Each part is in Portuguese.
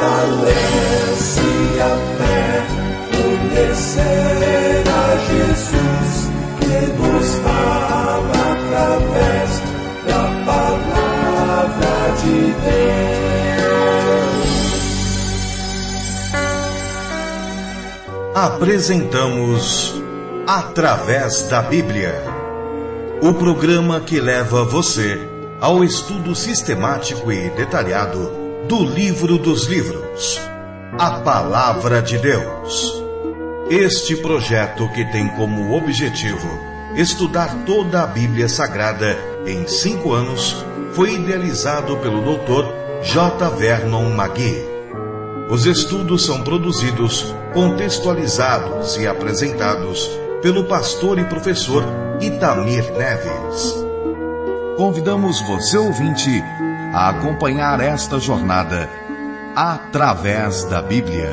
fortalece a fé, conhecer a Jesus, que nos fala através da palavra de Deus. Apresentamos Através da Bíblia, o programa que leva você ao estudo sistemático e detalhado do livro dos livros, a Palavra de Deus. Este projeto, que tem como objetivo estudar toda a Bíblia Sagrada em 5 anos, foi idealizado pelo Dr. J. Vernon Magui. Os estudos são produzidos, contextualizados e apresentados pelo pastor e professor Itamir Neves. Convidamos você, ouvinte, a acompanhar esta jornada através da Bíblia.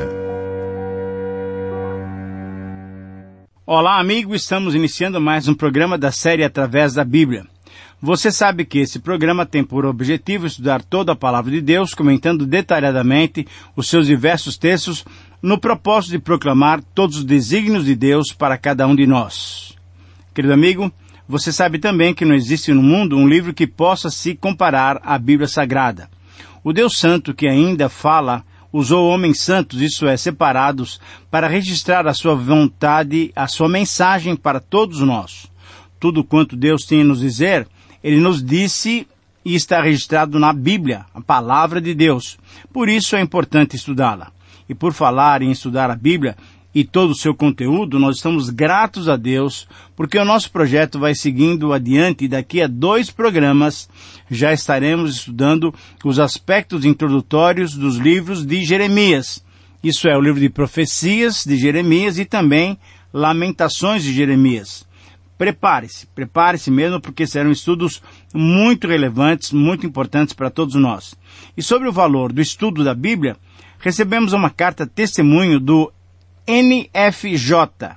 Olá, amigo, estamos iniciando mais um programa da série Através da Bíblia. Você sabe que esse programa tem por objetivo estudar toda a Palavra de Deus, comentando detalhadamente os seus diversos textos, no propósito de proclamar todos os desígnios de Deus para cada um de nós. Querido amigo, você sabe também que não existe no mundo um livro que possa se comparar à Bíblia Sagrada. O Deus Santo, que ainda fala, usou homens santos, isso é, separados, para registrar a sua vontade, a sua mensagem para todos nós. Tudo quanto Deus tem a nos dizer, Ele nos disse e está registrado na Bíblia, a Palavra de Deus. Por isso é importante estudá-la. E por falar em estudar a Bíblia e todo o seu conteúdo, nós estamos gratos a Deus, porque o nosso projeto vai seguindo adiante e daqui a 2 programas já estaremos estudando os aspectos introdutórios dos livros de Jeremias. Isso é, o livro de profecias de Jeremias e também Lamentações de Jeremias. Prepare-se mesmo, porque serão estudos muito relevantes, muito importantes para todos nós. E sobre o valor do estudo da Bíblia, recebemos uma carta testemunho do NFJ,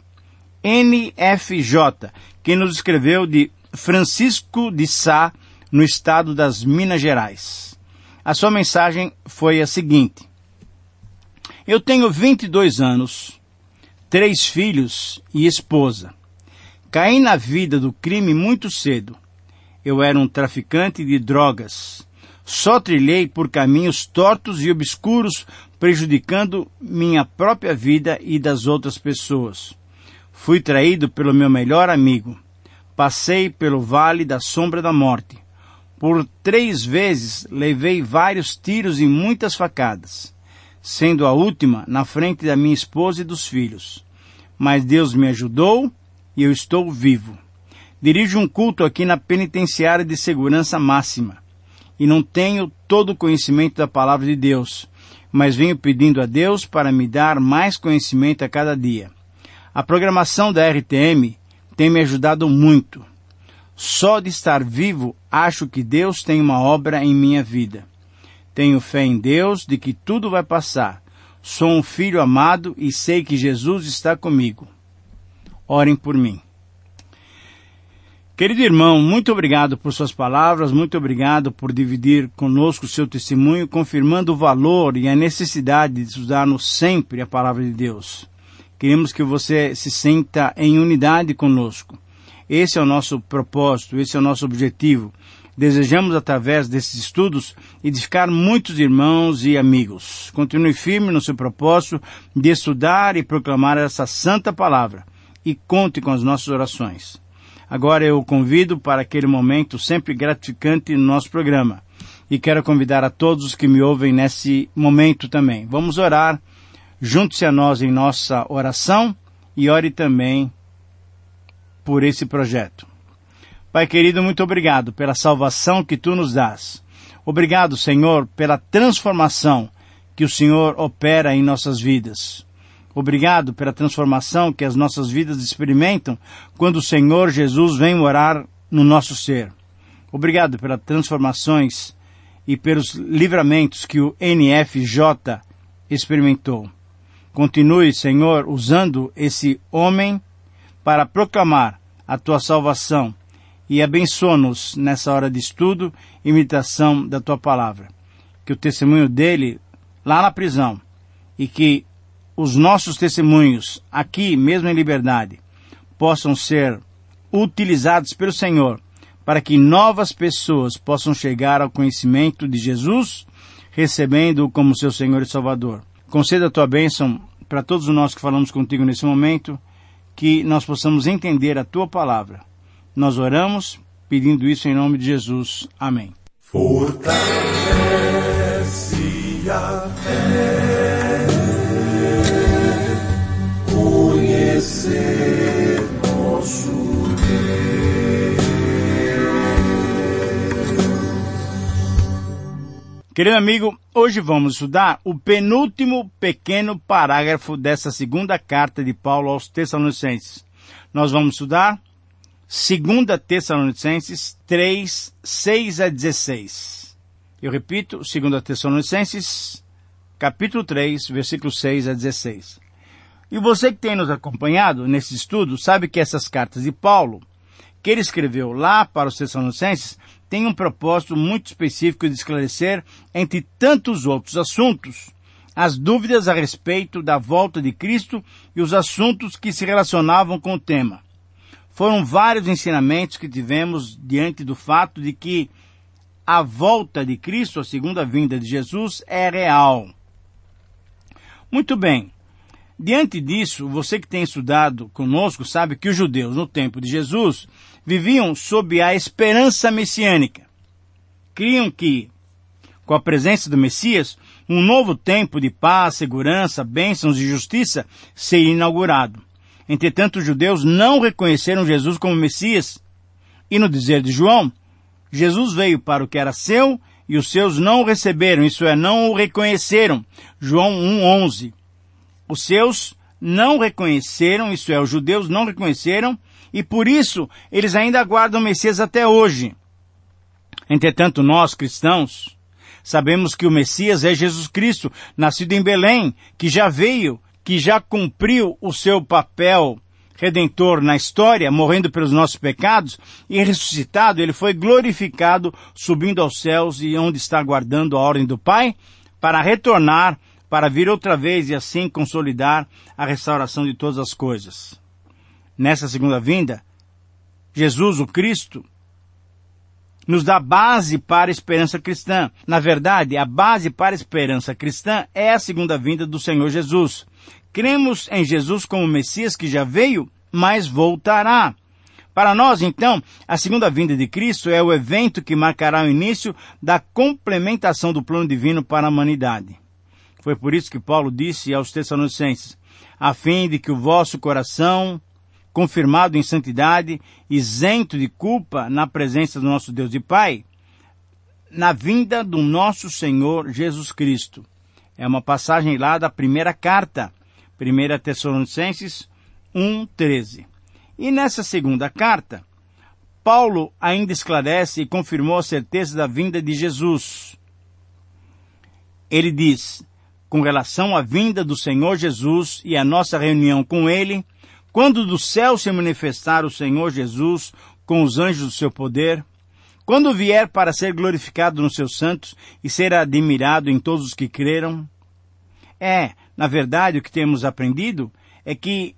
que nos escreveu de Francisco de Sá, no estado das Minas Gerais. A sua mensagem foi a seguinte: eu tenho 22 anos, 3 filhos e esposa. Caí na vida do crime muito cedo. Eu era um traficante de drogas. Só trilhei por caminhos tortos e obscuros, prejudicando minha própria vida e das outras pessoas. Fui traído pelo meu melhor amigo. Passei pelo vale da sombra da morte. Por 3 vezes levei vários tiros e muitas facadas, sendo a última na frente da minha esposa e dos filhos. Mas Deus me ajudou e eu estou vivo. Dirijo um culto aqui na penitenciária de segurança máxima. E não tenho todo o conhecimento da Palavra de Deus, mas venho pedindo a Deus para me dar mais conhecimento a cada dia. A programação da RTM tem me ajudado muito. Só de estar vivo, acho que Deus tem uma obra em minha vida. Tenho fé em Deus de que tudo vai passar. Sou um filho amado e sei que Jesus está comigo. Orem por mim. Querido irmão, muito obrigado por suas palavras, muito obrigado por dividir conosco o seu testemunho, confirmando o valor e a necessidade de estudarmos sempre a Palavra de Deus. Queremos que você se sinta em unidade conosco. Esse é o nosso propósito, esse é o nosso objetivo. Desejamos, através desses estudos, edificar muitos irmãos e amigos. Continue firme no seu propósito de estudar e proclamar essa santa palavra. E conte com as nossas orações. Agora eu o convido para aquele momento sempre gratificante no nosso programa. E quero convidar a todos os que me ouvem nesse momento também. Vamos orar. Junte-se a nós em nossa oração e ore também por esse projeto. Pai querido, muito obrigado pela salvação que Tu nos dás. Obrigado, Senhor, pela transformação que o Senhor opera em nossas vidas. Obrigado pela transformação que as nossas vidas experimentam quando o Senhor Jesus vem morar no nosso ser. Obrigado pelas transformações e pelos livramentos que o NFJ experimentou. Continue, Senhor, usando esse homem para proclamar a Tua salvação e abençoa-nos nessa hora de estudo e imitação da Tua palavra. Que o testemunho dele lá na prisão, e que os nossos testemunhos, aqui mesmo em liberdade, possam ser utilizados pelo Senhor para que novas pessoas possam chegar ao conhecimento de Jesus, recebendo-o como seu Senhor e Salvador. Conceda a tua bênção para todos nós que falamos contigo nesse momento, que nós possamos entender a tua palavra. Nós oramos pedindo isso em nome de Jesus. Amém. Fortalece a fé, conhecer nosso Deus. Querido amigo, hoje vamos estudar o penúltimo pequeno parágrafo dessa segunda carta de Paulo aos Tessalonicenses. Nós vamos estudar 2 Tessalonicenses 3, 6 a 16. Eu repito, 2 Tessalonicenses, capítulo 3, versículos 6 a 16. E você que tem nos acompanhado nesse estudo, sabe que essas cartas de Paulo, que ele escreveu lá para os Tessalonicenses, têm um propósito muito específico de esclarecer, entre tantos outros assuntos, as dúvidas a respeito da volta de Cristo e os assuntos que se relacionavam com o tema. Foram vários ensinamentos que tivemos diante do fato de que a volta de Cristo, a segunda vinda de Jesus, é real. Muito bem. Diante disso, você que tem estudado conosco sabe que os judeus, no tempo de Jesus, viviam sob a esperança messiânica. Criam que, com a presença do Messias, um novo tempo de paz, segurança, bênçãos e justiça seria inaugurado. Entretanto, os judeus não reconheceram Jesus como Messias. E no dizer de João, Jesus veio para o que era seu e os seus não o receberam, isso é, não o reconheceram. João 1:11. Os seus não reconheceram, isso é, os judeus não reconheceram, e por isso eles ainda aguardam o Messias até hoje. Entretanto, nós, cristãos, sabemos que o Messias é Jesus Cristo, nascido em Belém, que já veio, que já cumpriu o seu papel redentor na história, morrendo pelos nossos pecados, e ressuscitado, ele foi glorificado, subindo aos céus, e onde está aguardando a ordem do Pai, para retornar, para vir outra vez e assim consolidar a restauração de todas as coisas. Nessa segunda vinda, Jesus, o Cristo, nos dá base para a esperança cristã. Na verdade, a base para a esperança cristã é a segunda vinda do Senhor Jesus. Cremos em Jesus como Messias que já veio, mas voltará. Para nós, então, a segunda vinda de Cristo é o evento que marcará o início da complementação do plano divino para a humanidade. Foi por isso que Paulo disse aos Tessalonicenses, a fim de que o vosso coração, confirmado em santidade, isento de culpa na presença do nosso Deus e Pai, na vinda do nosso Senhor Jesus Cristo. É uma passagem lá da primeira carta, 1 Tessalonicenses 1:13. E nessa segunda carta, Paulo ainda esclarece e confirmou a certeza da vinda de Jesus. Ele diz, com relação à vinda do Senhor Jesus e a nossa reunião com Ele, quando do céu se manifestar o Senhor Jesus com os anjos do seu poder, quando vier para ser glorificado nos seus santos e ser admirado em todos os que creram. Na verdade, o que temos aprendido é que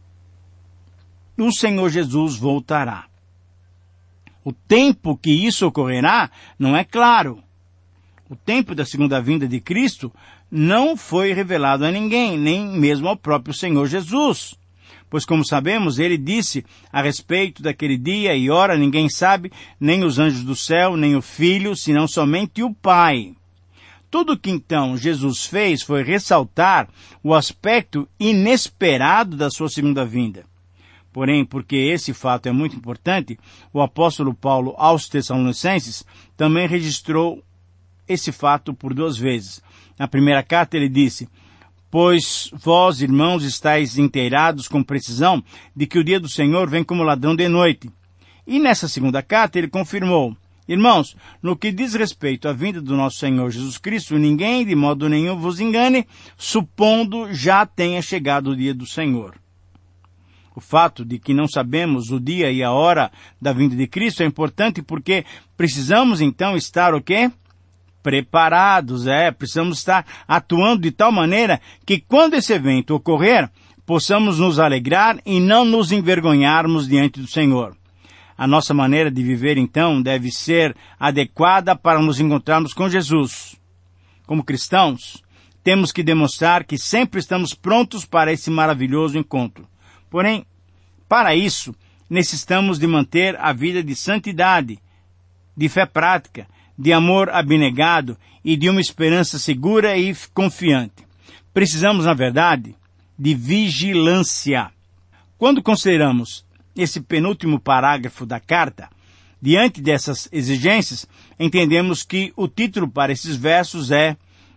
o Senhor Jesus voltará. O tempo que isso ocorrerá não é claro. O tempo da segunda vinda de Cristo não foi revelado a ninguém, nem mesmo ao próprio Senhor Jesus. Pois, como sabemos, ele disse a respeito daquele dia e hora, ninguém sabe, nem os anjos do céu, nem o Filho, senão somente o Pai. Tudo que então Jesus fez foi ressaltar o aspecto inesperado da sua segunda vinda. Porém, porque esse fato é muito importante, o apóstolo Paulo aos Tessalonicenses também registrou esse fato por 2 vezes. Na primeira carta ele disse, pois vós, irmãos, estáis inteirados com precisão de que o dia do Senhor vem como ladrão de noite. E nessa segunda carta ele confirmou, irmãos, no que diz respeito à vinda do nosso Senhor Jesus Cristo, ninguém de modo nenhum vos engane, supondo já tenha chegado o dia do Senhor. O fato de que não sabemos o dia e a hora da vinda de Cristo é importante porque precisamos então estar o quê? preparados, precisamos estar atuando de tal maneira que quando esse evento ocorrer, possamos nos alegrar e não nos envergonharmos diante do Senhor. A nossa maneira de viver, então, deve ser adequada para nos encontrarmos com Jesus. Como cristãos, temos que demonstrar que sempre estamos prontos para esse maravilhoso encontro. Porém, para isso, necessitamos de manter a vida de santidade, de fé prática, de amor abnegado e de uma esperança segura e confiante. Precisamos, na verdade, de vigilância. Quando consideramos esse penúltimo parágrafo da carta, diante dessas exigências, entendemos que o título para esses versos é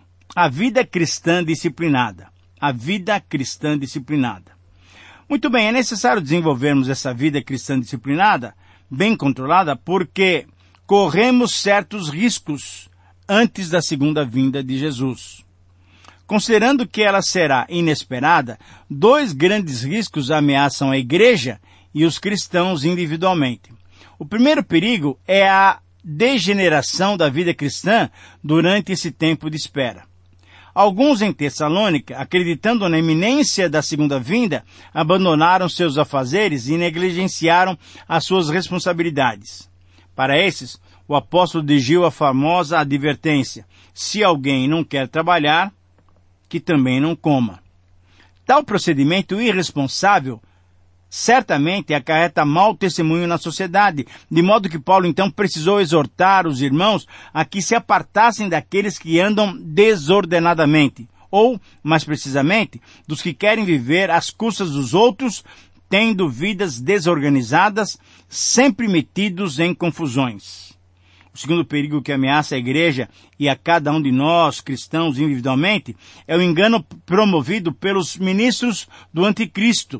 A Vida Cristã Disciplinada. A Vida Cristã Disciplinada. Muito bem, é necessário desenvolvermos essa vida cristã disciplinada, bem controlada, porque corremos certos riscos antes da segunda vinda de Jesus. Considerando que ela será inesperada, 2 grandes riscos ameaçam a igreja e os cristãos individualmente. O primeiro perigo é a degeneração da vida cristã durante esse tempo de espera. Alguns em Tessalônica, acreditando na iminência da segunda vinda, abandonaram seus afazeres e negligenciaram as suas responsabilidades. Para esses, o apóstolo dirigiu a famosa advertência: se alguém não quer trabalhar, que também não coma. Tal procedimento irresponsável certamente acarreta mau testemunho na sociedade, de modo que Paulo então precisou exortar os irmãos a que se apartassem daqueles que andam desordenadamente, ou, mais precisamente, dos que querem viver às custas dos outros, tendo vidas desorganizadas, sempre metidos em confusões. O segundo perigo que ameaça a igreja e a cada um de nós, cristãos individualmente, é o engano promovido pelos ministros do anticristo.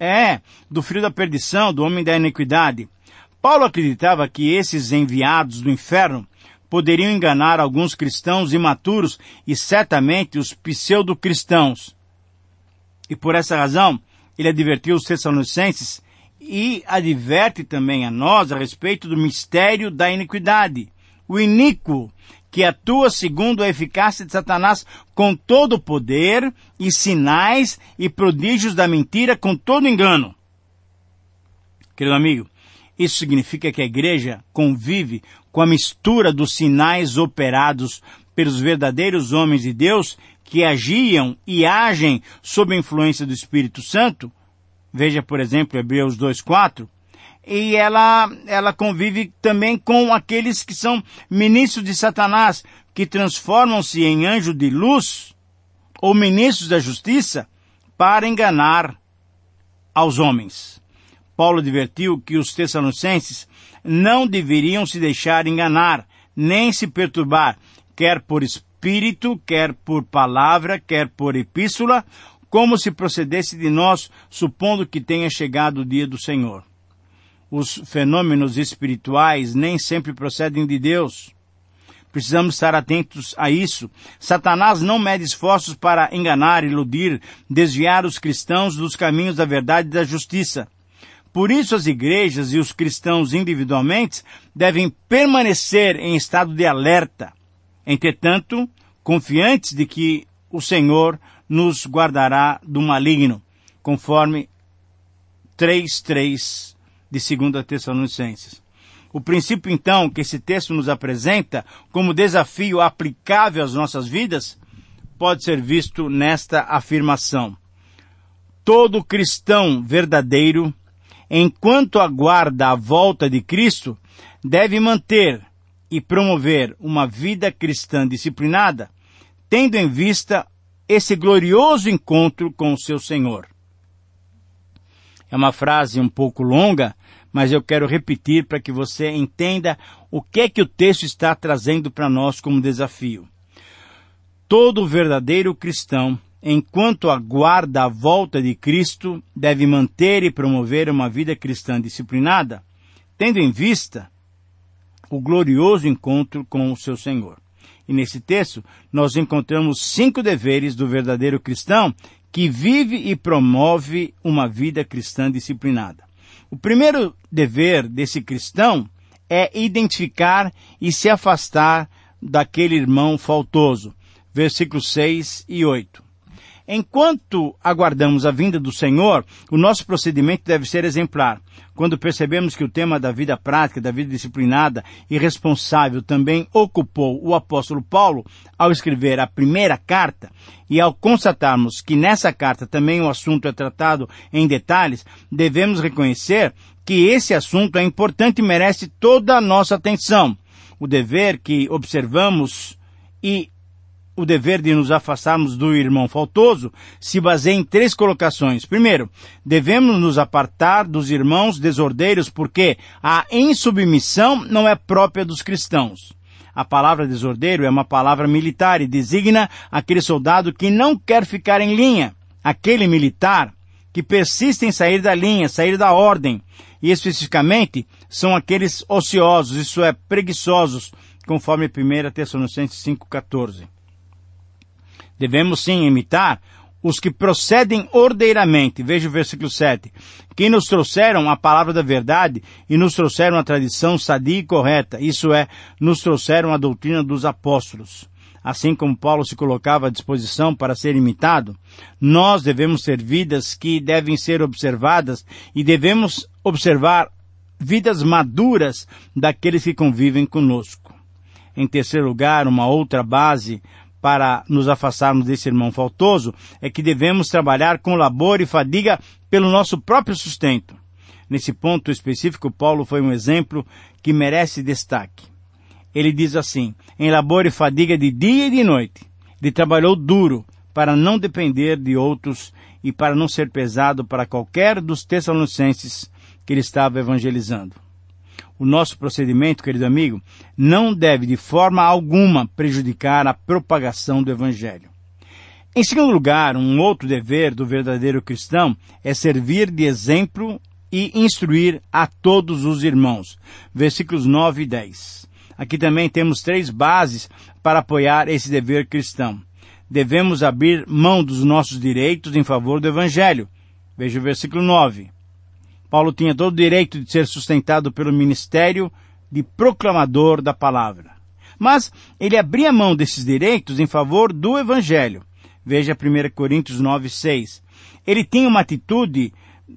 Do filho da perdição, do homem da iniquidade. Paulo acreditava que esses enviados do inferno poderiam enganar alguns cristãos imaturos e certamente os pseudo-cristãos. E por essa razão, ele advertiu os Tessalonicenses e adverte também a nós a respeito do mistério da iniquidade, o iníquo, que atua segundo a eficácia de Satanás com todo o poder e sinais e prodígios da mentira com todo engano. Querido amigo, isso significa que a igreja convive com a mistura dos sinais operados pelos verdadeiros homens de Deus que agiam e agem sob a influência do Espírito Santo. Veja, por exemplo, Hebreus 2:4. E ela convive também com aqueles que são ministros de Satanás, que transformam-se em anjo de luz ou ministros da justiça para enganar aos homens. Paulo advertiu que os tessalonicenses não deveriam se deixar enganar, nem se perturbar, quer por espírito, quer por palavra, quer por epístola, como se procedesse de nós, supondo que tenha chegado o dia do Senhor. Os fenômenos espirituais nem sempre procedem de Deus. Precisamos estar atentos a isso. Satanás não mede esforços para enganar, iludir, desviar os cristãos dos caminhos da verdade e da justiça. Por isso as igrejas e os cristãos individualmente devem permanecer em estado de alerta. Entretanto, confiantes de que o Senhor nos guardará do maligno, conforme 3:3 de 2 Tessalonicenses. O princípio, então, que esse texto nos apresenta como desafio aplicável às nossas vidas, pode ser visto nesta afirmação: todo cristão verdadeiro, enquanto aguarda a volta de Cristo, deve manter e promover uma vida cristã disciplinada, tendo em vista esse glorioso encontro com o seu Senhor. É uma frase um pouco longa, mas eu quero repetir para que você entenda o que é que o texto está trazendo para nós como desafio. Todo verdadeiro cristão, enquanto aguarda a volta de Cristo, deve manter e promover uma vida cristã disciplinada, tendo em vista o glorioso encontro com o seu Senhor. E nesse texto, nós encontramos 5 deveres do verdadeiro cristão que vive e promove uma vida cristã disciplinada. O primeiro dever desse cristão é identificar e se afastar daquele irmão faltoso. Versículos 6 e 8. Enquanto aguardamos a vinda do Senhor, o nosso procedimento deve ser exemplar. Quando percebemos que o tema da vida prática, da vida disciplinada e responsável também ocupou o apóstolo Paulo ao escrever a primeira carta, e ao constatarmos que nessa carta também o assunto é tratado em detalhes, devemos reconhecer que esse assunto é importante e merece toda a nossa atenção. O dever que observamos e o dever de nos afastarmos do irmão faltoso se baseia em 3 colocações. Primeiro, devemos nos apartar dos irmãos desordeiros porque a insubmissão não é própria dos cristãos. A palavra desordeiro é uma palavra militar e designa aquele soldado que não quer ficar em linha, aquele militar que persiste em sair da linha, sair da ordem, e especificamente são aqueles ociosos, isso é, preguiçosos, conforme 1 Tessalonicenses 5,14. Devemos sim imitar os que procedem ordeiramente. Veja o versículo 7. Que nos trouxeram a palavra da verdade e nos trouxeram a tradição sadia e correta. Isso é, nos trouxeram a doutrina dos apóstolos. Assim como Paulo se colocava à disposição para ser imitado, nós devemos ter vidas que devem ser observadas e devemos observar vidas maduras daqueles que convivem conosco. Em terceiro lugar, uma outra base para nos afastarmos desse irmão faltoso, é que devemos trabalhar com labor e fadiga pelo nosso próprio sustento. Nesse ponto específico, Paulo foi um exemplo que merece destaque. Ele diz assim, em labor e fadiga de dia e de noite. Ele trabalhou duro para não depender de outros e para não ser pesado para qualquer dos tessalonicenses que ele estava evangelizando. O nosso procedimento, querido amigo, não deve de forma alguma prejudicar a propagação do Evangelho. Em segundo lugar, um outro dever do verdadeiro cristão é servir de exemplo e instruir a todos os irmãos. Versículos 9 e 10. Aqui também temos 3 bases para apoiar esse dever cristão. Devemos abrir mão dos nossos direitos em favor do Evangelho. Veja o versículo 9. Paulo tinha todo o direito de ser sustentado pelo ministério de proclamador da palavra. Mas ele abria mão desses direitos em favor do Evangelho. Veja 1 Coríntios 9, 6. Ele tinha uma atitude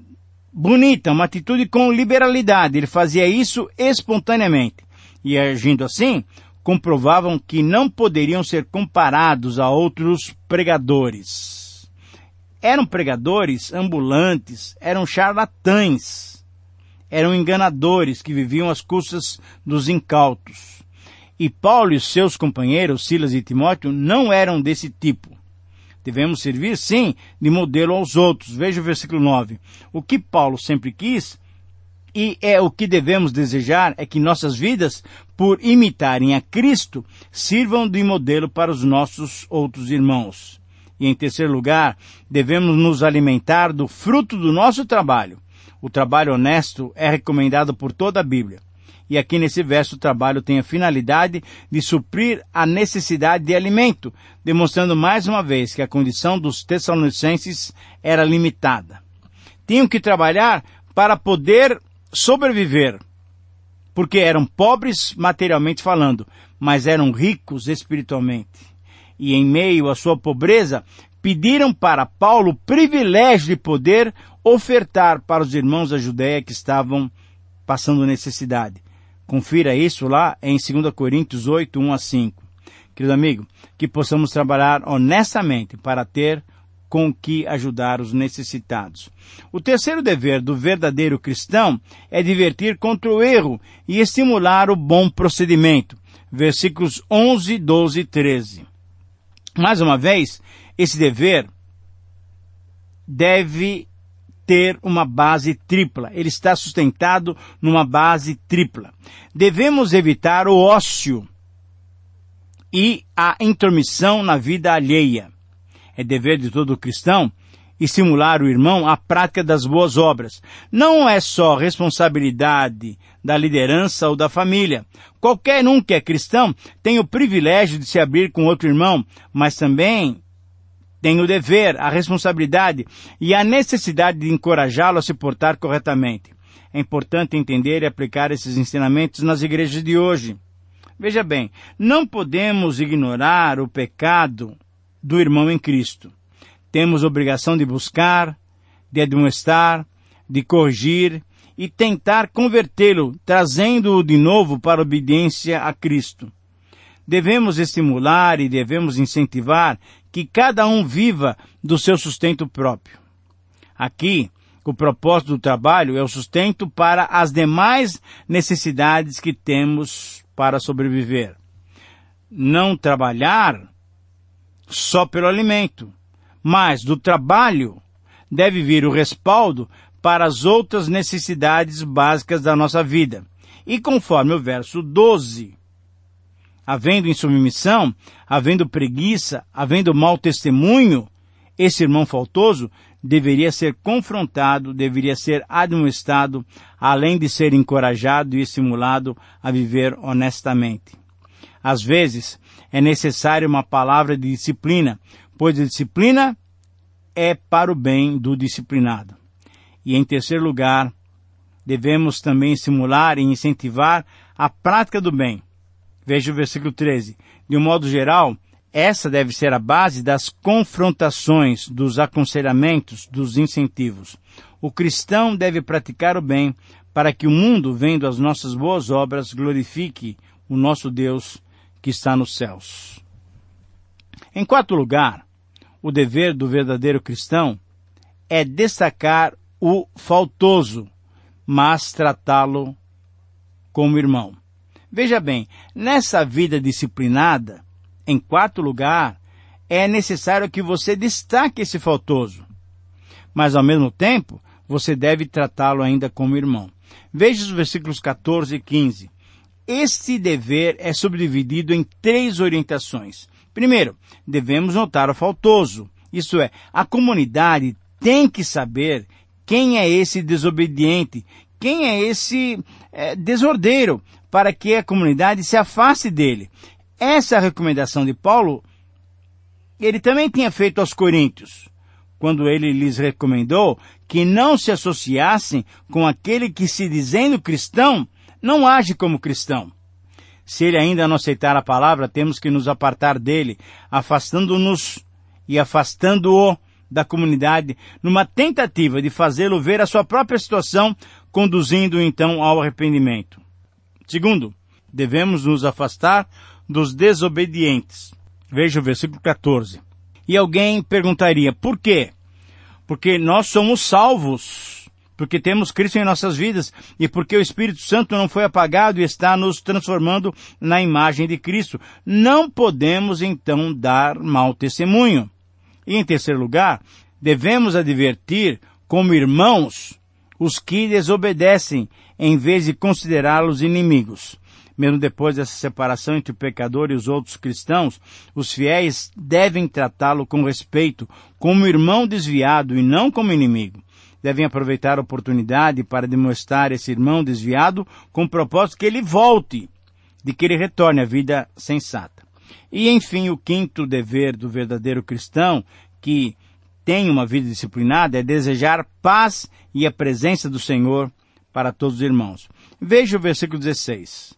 bonita, uma atitude com liberalidade. Ele fazia isso espontaneamente. E agindo assim, comprovavam que não poderiam ser comparados a outros pregadores. Eram pregadores ambulantes, eram charlatães, eram enganadores que viviam às custas dos incautos. E Paulo e os seus companheiros, Silas e Timóteo, não eram desse tipo. Devemos servir, sim, de modelo aos outros. Veja o versículo 9. O que Paulo sempre quis, e é o que devemos desejar, é que nossas vidas, por imitarem a Cristo, sirvam de modelo para os nossos outros irmãos. E em terceiro lugar, devemos nos alimentar do fruto do nosso trabalho. O trabalho honesto é recomendado por toda a Bíblia. E aqui nesse verso o trabalho tem a finalidade de suprir a necessidade de alimento, demonstrando mais uma vez que a condição dos tessalonicenses era limitada. Tinham que trabalhar para poder sobreviver, porque eram pobres materialmente falando, mas eram ricos espiritualmente. E em meio à sua pobreza, pediram para Paulo o privilégio de poder ofertar para os irmãos da Judéia que estavam passando necessidade. Confira isso lá em 2 Coríntios 8, 1 a 5. Querido amigo, que possamos trabalhar honestamente para ter com que ajudar os necessitados. O terceiro dever do verdadeiro cristão é divertir contra o erro e estimular o bom procedimento. Versículos 11, 12 e 13. Mais uma vez, esse dever deve ter uma base tripla. Ele está sustentado numa base tripla. Devemos evitar o ócio e a intromissão na vida alheia. É dever de todo cristão estimular o irmão à prática das boas obras. Não é só responsabilidade da liderança ou da família. Qualquer um que é cristão tem o privilégio de se abrir com outro irmão, mas também tem o dever, a responsabilidade e a necessidade de encorajá-lo a se portar corretamente. É importante entender e aplicar esses ensinamentos nas igrejas de hoje. Veja bem, não podemos ignorar o pecado do irmão em Cristo. Temos obrigação de buscar, de admoestar, de corrigir e tentar convertê-lo, trazendo-o de novo para a obediência a Cristo. Devemos estimular e devemos incentivar que cada um viva do seu sustento próprio. Aqui, o propósito do trabalho é o sustento para as demais necessidades que temos para sobreviver. Não trabalhar só pelo alimento, mas do trabalho deve vir o respaldo para as outras necessidades básicas da nossa vida. E conforme o verso 12, havendo insubmissão, havendo preguiça, havendo mau testemunho, esse irmão faltoso deveria ser confrontado, deveria ser admoestado, além de ser encorajado e estimulado a viver honestamente. Às vezes, é necessária uma palavra de disciplina, pois a disciplina é para o bem do disciplinado. E em terceiro lugar, devemos também estimular e incentivar a prática do bem. Veja o versículo 13. De um modo geral, essa deve ser a base das confrontações, dos aconselhamentos, dos incentivos. O cristão deve praticar o bem para que o mundo, vendo as nossas boas obras, glorifique o nosso Deus que está nos céus. Em quarto lugar, o dever do verdadeiro cristão é destacar o faltoso, mas tratá-lo como irmão. Veja bem, nessa vida disciplinada, em quarto lugar, é necessário que você destaque esse faltoso. Mas, ao mesmo tempo, você deve tratá-lo ainda como irmão. Veja os versículos 14 e 15. Este dever é subdividido em 3 orientações. Primeiro, devemos notar o faltoso. Isto é, a comunidade tem que saber quem é esse desobediente, quem é esse desordeiro, para que a comunidade se afaste dele. Essa é a recomendação de Paulo, ele também tinha feito aos coríntios, quando ele lhes recomendou que não se associassem com aquele que, se dizendo cristão, não age como cristão. Se ele ainda não aceitar a palavra, temos que nos apartar dele, afastando-nos e afastando-o da comunidade, numa tentativa de fazê-lo ver a sua própria situação, conduzindo então ao arrependimento. Segundo, devemos nos afastar dos desobedientes. Veja o versículo 14. E alguém perguntaria, por quê? Porque nós somos salvos, porque temos Cristo em nossas vidas e porque o Espírito Santo não foi apagado e está nos transformando na imagem de Cristo. Não podemos então dar mau testemunho. E em terceiro lugar, devemos advertir como irmãos os que desobedecem, em vez de considerá-los inimigos. Mesmo depois dessa separação entre o pecador e os outros cristãos, os fiéis devem tratá-lo com respeito, como irmão desviado e não como inimigo. Devem aproveitar a oportunidade para demonstrar esse irmão desviado com o propósito que ele volte, de que ele retorne à vida sensata. E, enfim, o quinto dever do verdadeiro cristão, que tem uma vida disciplinada, é desejar paz e a presença do Senhor para todos os irmãos. Veja o versículo 16.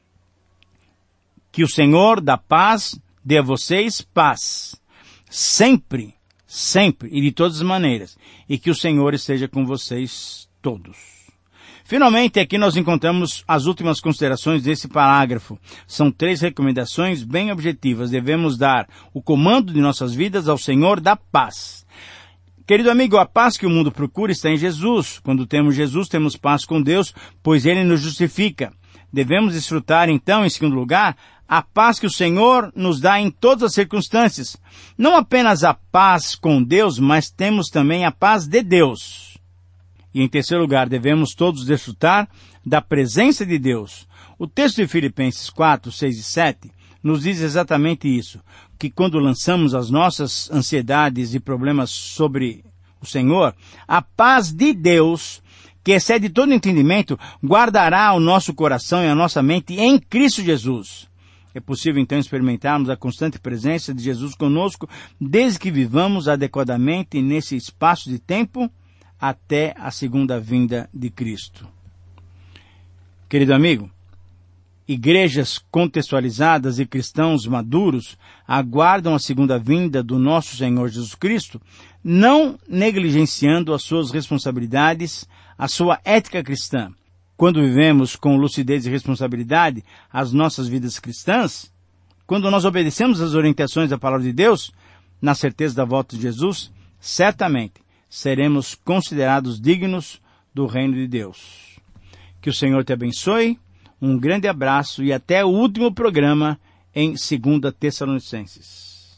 Que o Senhor da paz dê a vocês paz, sempre, sempre e de todas as maneiras, e que o Senhor esteja com vocês todos. Finalmente, aqui nós encontramos as últimas considerações desse parágrafo. São 3 recomendações bem objetivas. Devemos dar o comando de nossas vidas ao Senhor da paz. Querido amigo, a paz que o mundo procura está em Jesus. Quando temos Jesus, temos paz com Deus, pois Ele nos justifica. Devemos desfrutar, então, em segundo lugar, a paz que o Senhor nos dá em todas as circunstâncias. Não apenas a paz com Deus, mas temos também a paz de Deus. E em terceiro lugar, devemos todos desfrutar da presença de Deus. O texto de Filipenses 4, 6 e 7 nos diz exatamente isso, que quando lançamos as nossas ansiedades e problemas sobre o Senhor, a paz de Deus, que excede todo entendimento, guardará o nosso coração e a nossa mente em Cristo Jesus. É possível então experimentarmos a constante presença de Jesus conosco, desde que vivamos adequadamente nesse espaço de tempo, até a segunda vinda de Cristo. Querido amigo, igrejas contextualizadas e cristãos maduros aguardam a segunda vinda do nosso Senhor Jesus Cristo, não negligenciando as suas responsabilidades, a sua ética cristã. Quando vivemos com lucidez e responsabilidade as nossas vidas cristãs, quando nós obedecemos as orientações da palavra de Deus, na certeza da volta de Jesus, certamente seremos considerados dignos do reino de Deus. Que o Senhor te abençoe, um grande abraço e até o último programa em 2 Tessalonicenses.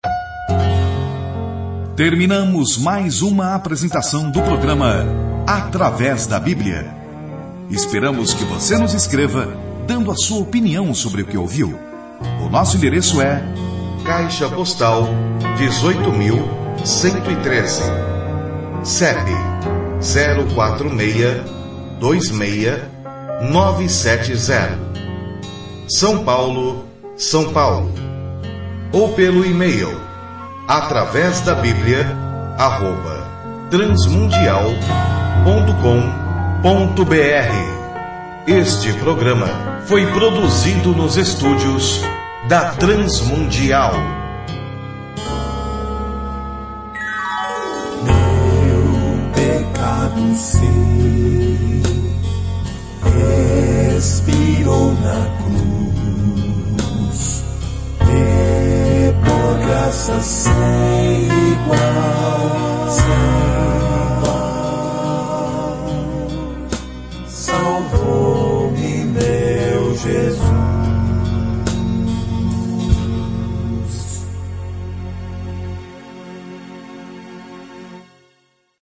Terminamos mais uma apresentação do programa Através da Bíblia. Esperamos que você nos escreva dando a sua opinião sobre o que ouviu. O nosso endereço é Caixa Postal 18.113, CEP 04626-970, São Paulo, São Paulo. Ou pelo e-mail através da Bíblia @transmundial.com.br. Este programa foi produzido nos estúdios da Transmundial. Meu pecado sei, expirou na cruz, e por graça sem igual.